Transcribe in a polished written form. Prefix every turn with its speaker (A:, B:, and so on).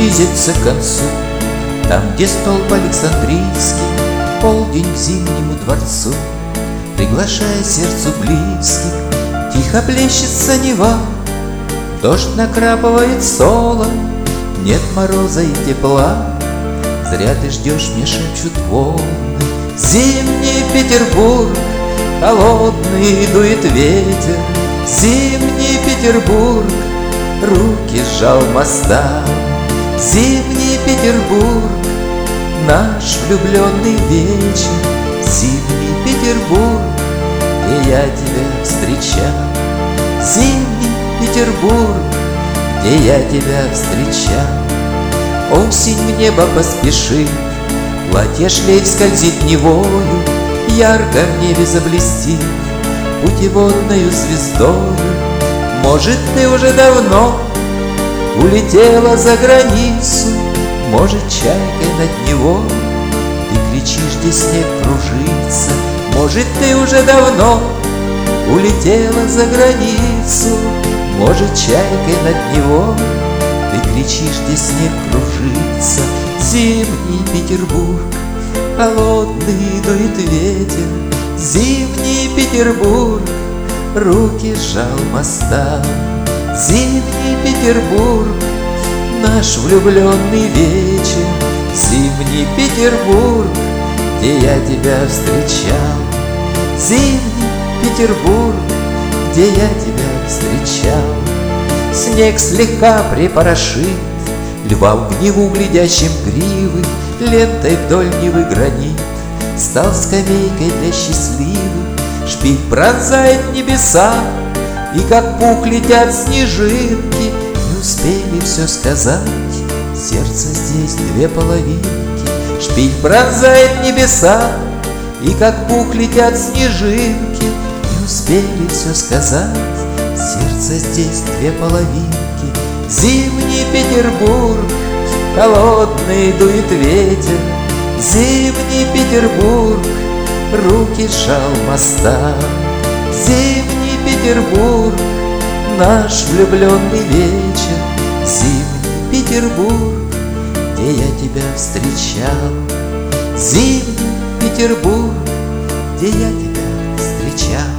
A: близится к концу. Там, где столб Александрийский, полдень к Зимнему дворцу, приглашая сердцу близких, тихо плещется Нева. Дождь накрапывает соло, нет мороза и тепла. Зря ты ждешь, мне шепчут волны. Зимний Петербург, холодный дует ветер. Зимний Петербург, руки сжал мостам. Зимний Петербург, наш влюбленный вечер. Зимний Петербург, где я тебя встречал. Зимний Петербург, где я тебя встречал. Осень в небо поспешит, платье шлейф скользит Невою, ярко в небе заблестит путеводною звездою. Может, ты уже давно улетела за границу, может, чайкой над Невой ты кричишь, где снег кружится. Может, ты уже давно улетела за границу, может, чайкой над Невой ты кричишь, где снег кружится. Зимний Петербург, холодный дует ветер. Зимний Петербург, руки сжал мостам. Зимний Петербург, наш влюбленный вечер. Зимний Петербург, где я тебя встречал. Зимний Петербург, где я тебя встречал. Снег слегка припорошит льва в гневу глядящим кривы, лентой вдоль Невы гранит стал скамейкой для счастливых. Шпиль пронзает небеса, и как пух летят снежинки. Не успели все сказать, сердце здесь две половинки. Шпиль пронзает небеса, и как пух летят снежинки. Не успели все сказать, сердце здесь две половинки. Зимний Петербург, холодный дует ветер. Зимний Петербург, руки сжал моста. Зимний Петербург, наш влюбленный вечер. Зимний Петербург, где я тебя встречал. Зимний Петербург, где я тебя встречал.